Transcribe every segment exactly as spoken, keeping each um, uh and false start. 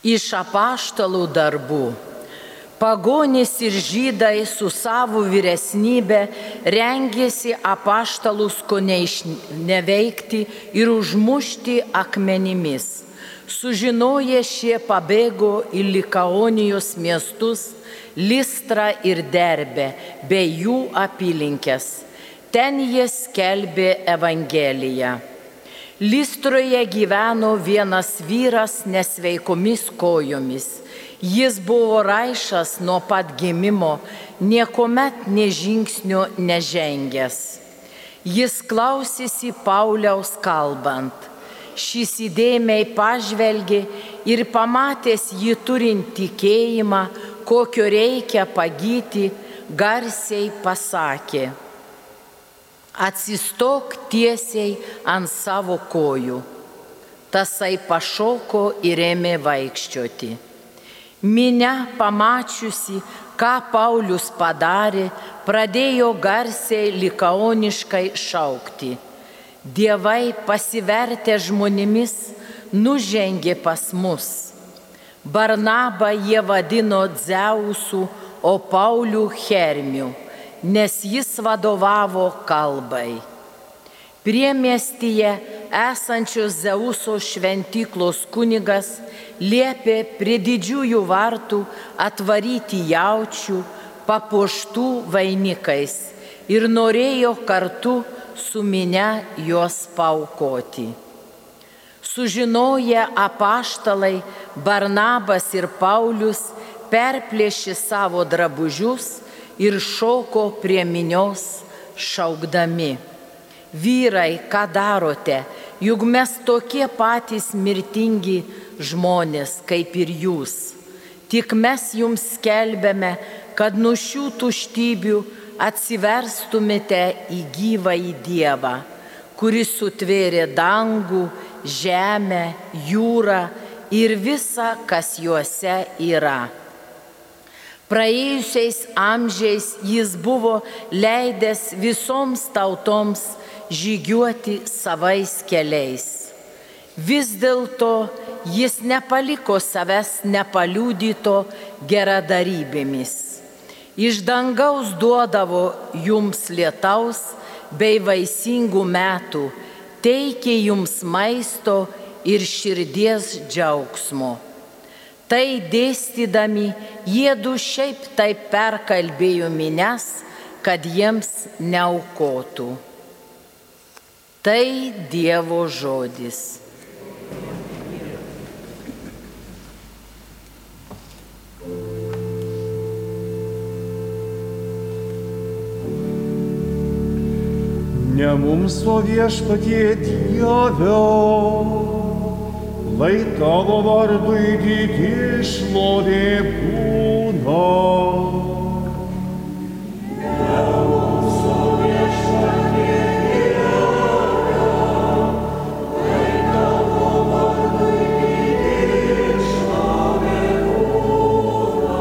Iš apaštalų darbų. Pagonys ir žydai su savo vyresnybe rengėsi apaštalus ko neveikti ir užmušti akmenimis. Sužinoję šie pabėgo į Likaonijos miestus, Listrą ir Derbę bei jų apylinkes. Ten jie skelbė Evangeliją. Listroje gyveno vienas vyras nesveikomis kojomis. Jis buvo raišas nuo pat gimimo, niekuomet nė žingsnio nežengęs. Jis klausėsi Pauliaus kalbant. Šis įdėmiai pažvelgė ir pamatęs jį turint tikėjimą, kokio reikia pagyti, garsiai pasakė: atsistok tiesiai ant savo kojų. Tasai pašoko ir ėmė vaikščioti. Minia, pamačiusi, ką Paulius padarė, pradėjo garsiai likaoniškai šaukti: Dievai pasivertę žmonėmis nužengė pas mus. Barnabą jie vadino Dzeusu, o Paulių Hermiu, nes jis vadovavo kalbai. Priemiestyje esančios Dzeuso šventyklos kunigas liepė prie didžiųjų vartų atvaryti jaučių, papuoštų vainikais, ir norėjo kartu su minia juos paaukoti. Sužinoję apaštalai, Barnabas ir Paulius perplėšė savo drabužius ir šoko prie minios šaukdami: vyrai, ką darote, juk mes tokie patys mirtingi žmonės kaip ir jūs. Tik mes jums skelbėme, kad nuo šių tuštybių atsiverstumėte į gyvąjį Dievą, kuris sutvėrė dangų, žemę, jūrą ir visa, kas juose yra. Praėjusiais amžiais jis buvo leidęs visoms tautoms žygiuoti savais keliais. Vis dėlto jis nepaliko savęs nepaliudyto geradarybėmis. Iš dangaus duodavo jums lietaus bei vaisingų metų, teikė jums maisto ir širdies džiaugsmo. Tai dėstydami, jiedu šiaip taip perkalbėjo minias, kad jiems neaukotų. Tai Dievo žodis. Ne mums, o Viešpatie Dieve, lai tavo vardui didį šlovė būna. Ne mums, o Viešpatie Dieve, lai tavo vardui didį šlovė būna.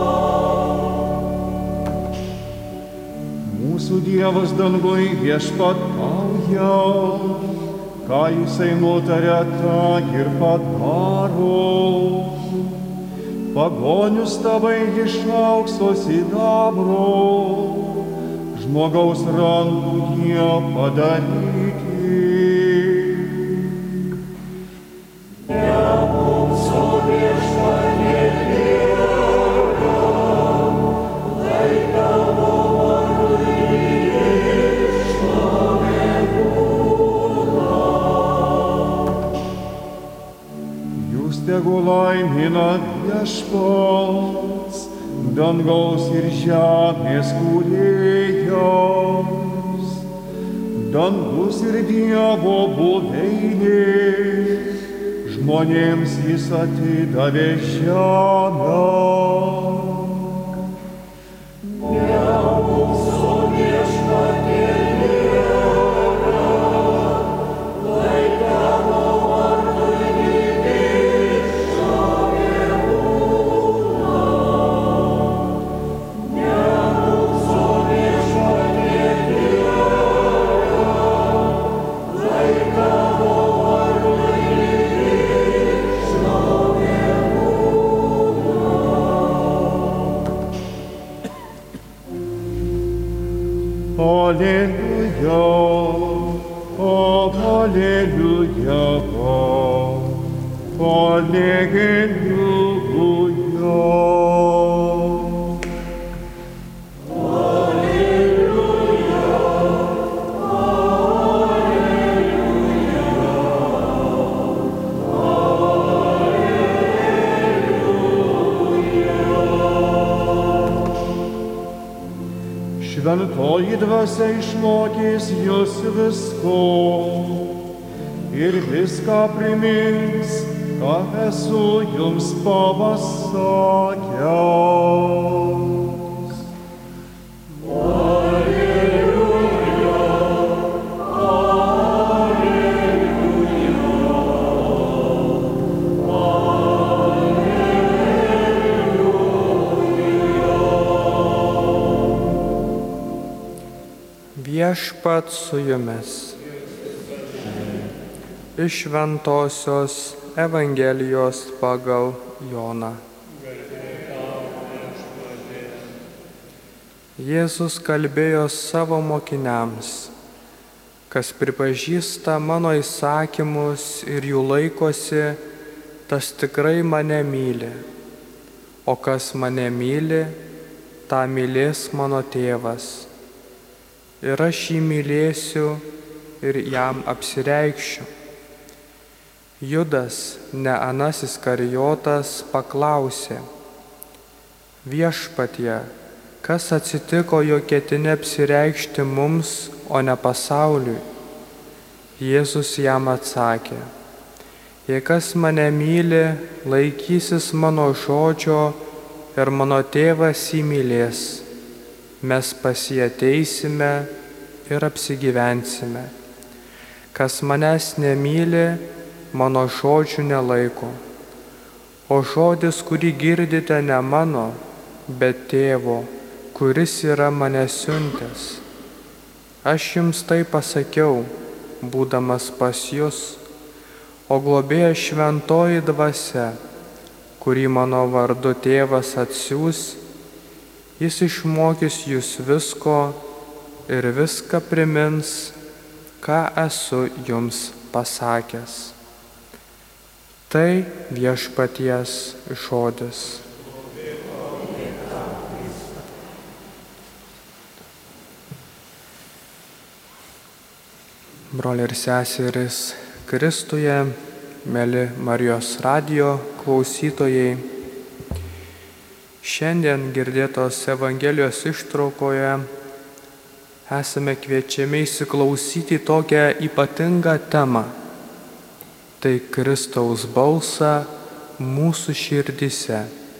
Mūsų Dievas dangui viešpatauja, ką jisai nutarė, tą ir padaro. Pagonius tavai iš aukso sidabro, žmogaus rankų jie padaryti. Ne mums, o Viešpatie Dieve, lai tavo vardui didį šlovė būna. Jūs tegu laimina Viešpats, dangaus ir žemės kūrėjas. Dangus ir Dievo buveinė, žmonėms jis atidavė žemę. Ne mums, o Viešpatie Dieve, lai tavo vardui didį šlovė būna. Ne mums, o Viešpatie Dieve, lai tavo vardui didį šlovė būna. Alleluia, Alleluia, Šventoji dvasia išmokys jūs visko ir viską primins, ką esu jums pavasakęs. Alleluia, Viešpat su jumis. Iš Šventosios Evangelijos pagal Joną. Jėzus kalbėjo savo mokiniams: kas pripažįsta mano įsakymus ir jų laikosi, tas tikrai mane myli, o kas mane myli, tą mylės mano tėvas. Ir aš jį mylėsiu ir jam apsireikšiu. Judas, ne Anas Iskarijotas, paklausė: Viešpatie, kas atsitiko, jog ketini apsireikšti mums, o ne pasauliui? Jėzus jam atsakė: jei kas mane myli, laikysis mano žodžio ir mano tėvas jį mylės. Mes pas jį ateisime ir apsigyvensime. Kas manęs nemyli, mano žodžių nelaiko. O žodis, kurį girdite, ne mano, bet tėvo, kuris yra mane siuntęs. Aš jums tai pasakiau, būdamas pas jus, o globėja šventoji dvasia, kurį mano vardu tėvas atsiųs, jis išmokys jūs visko ir viską primins, ką esu jums pasakęs. Tai viešpaties žodis. Broliai ir seserys Kristuje, mėly Marijos radijo klausytojai, šiandien girdėtos Evangelijos ištraukoje esame kviečiami įsiklausyti tokią ypatingą temą. Tai Kristaus balsą mūsų širdise.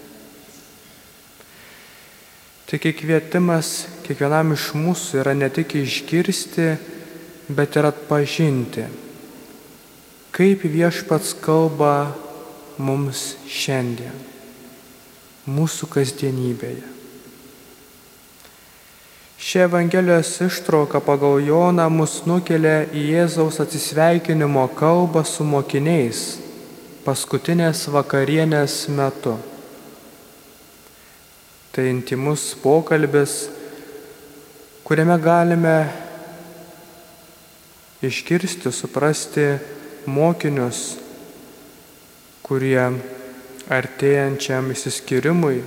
Tai kvietimas kiekvienam iš mūsų yra ne tik išgirsti, bet ir atpažinti, kaip Viešpats kalba mums šiandien, mūsų kasdienybėje. Ši Evangelijos ištrauka pagal Joną mus nukelia į Jėzaus atsisveikinimo kalbą su mokiniais paskutinės vakarienės metu. Tai intymus pokalbis, kuriame galime išgirsti, suprasti mokinius, kurie artėjančiam išsiskyrimui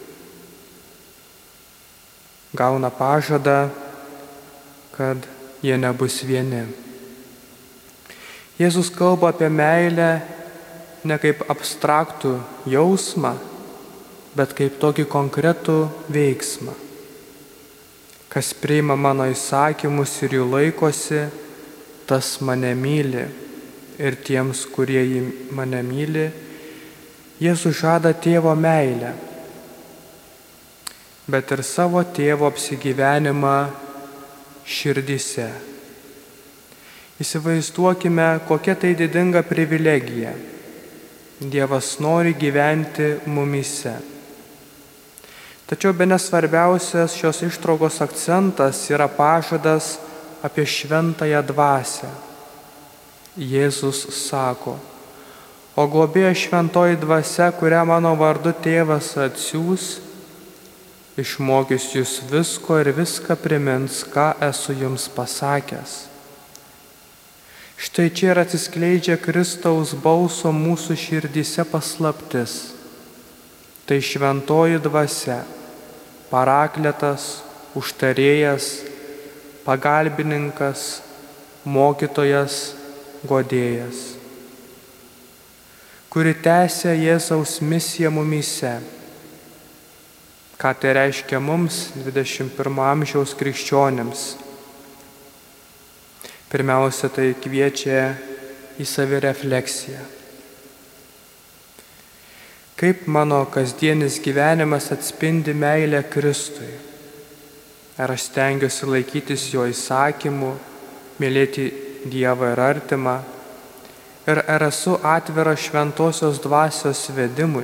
gauna pažadą, kad jie nebus vieni. Jėzus kalba apie meilę ne kaip abstraktų jausmą, bet kaip tokį konkretų veiksmą. Kas priima mano įsakymus ir jų laikosi, tas mane myli. Ir tiems, kurie jį mane myli, Jėzus žada tėvo meilę, bet ir savo tėvo apsigyvenimą širdyse. Įsivaizduokime, kokia tai didinga privilegija. Dievas nori gyventi mumyse. Tačiau bene svarbiausias šios ištraukos akcentas yra pažadas apie šventąją dvasią. Jėzus sako: o globėja šventoji dvasia, kurią mano vardu tėvas atsiųs, išmokys jūs visko ir viską primins, ką esu jums pasakęs. Štai čia ir atsiskleidžia Kristaus balso mūsų širdyse paslaptis. Tai šventoji dvasia, parakletas, užtarėjas, pagalbininkas, mokytojas, guodėjas, kuri tęsia Jėzaus misiją mumyse. Ką tai reiškia mums, dvidešimt pirmo amžiaus krikščionėms? Pirmiausia, tai kviečia į savirefleksiją. Kaip mano kasdienis gyvenimas atspindi meilę Kristui? Ar aš stengiuosi laikytis jo įsakymų, mylėti Dievą ir artimą? Ir ar esu atvira šventosios dvasios vedimui?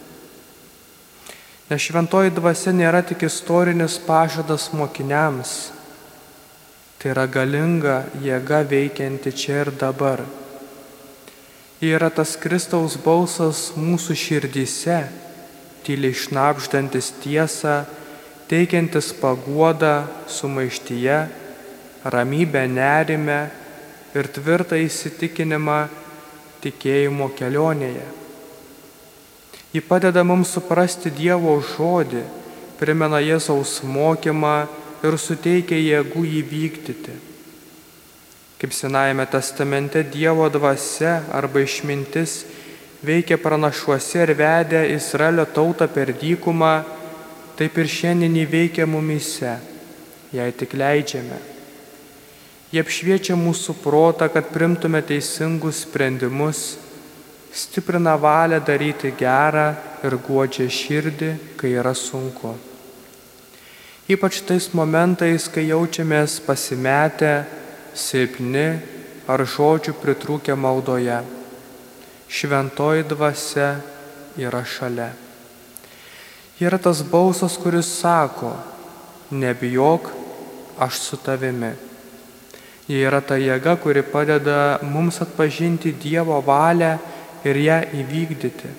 Nes šventoji dvasia nėra tik istorinis pažadas mokiniams. Tai yra galinga jėga veikianti čia ir dabar. Ji yra tas Kristaus balsas mūsų širdyse, tyliai šnabždantis tiesą, teikiantis paguodą sumaištyje, ramybę nerime ir tvirtą įsitikinimą tikėjimo kelionėje. Ji padeda mums suprasti Dievo žodį, primena Jėzaus mokymą ir suteikia jėgų jį vykdyti. Kaip Senajame testamente Dievo dvasia arba išmintis veikia pranašuose ir vedė Izraelio tautą per dykumą, taip ir šiandien jį veikia mumyse, jei tik leidžiame. Jie apšviečia mūsų protą, kad primtume teisingus sprendimus, stiprina valią daryti gerą ir guodžia širdį, kai yra sunku. Ypač tais momentais, kai jaučiamės pasimetę, silpni ar žodžių pritrūkę maldoje. Šventoji dvasia yra šalia. Yra tas balsas, kuris sako, nebijok, aš su tavimi. Jie yra ta jėga, kuri padeda mums atpažinti Dievo valią ir ją įvykdyti.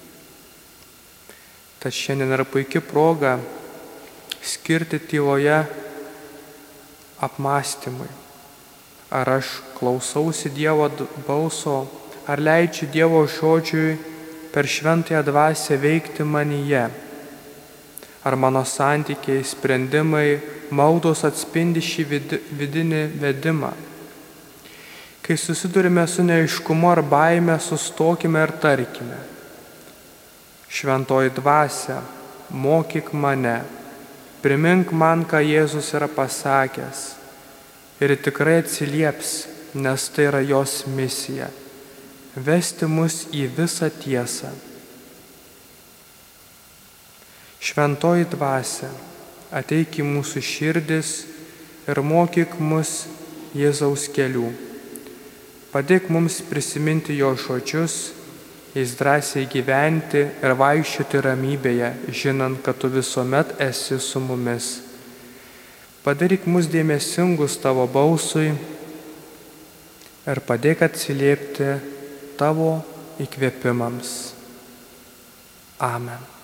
Tad šiandien yra puikia proga skirti tyloje apmąstymui. Ar aš klausausi Dievo balso, ar leidžiu Dievo žodžiui per šventąją dvasią veikti manyje. Ar mano santykiai, sprendimai, maldos atspindi šį vidinį vedimą. Kai susidurime su neaiškumu ar baime, sustokime ir tarkime. Šventoji dvasia, mokyk mane, primink man, ką Jėzus yra pasakęs. Ir tikrai atsilieps, nes tai yra jos misija – vesti mus į visą tiesą. Šventoji dvasia, ateik į mūsų širdis ir mokyk mus Jėzaus kelių. Padėk mums prisiminti jo žodžius, jais drąsiai gyventi ir vaikščioti ramybėje, žinant, kad tu visuomet esi su mumis. Padaryk mus dėmesingus tavo balsui ir padėk atsiliepti tavo įkvėpimams. Amen.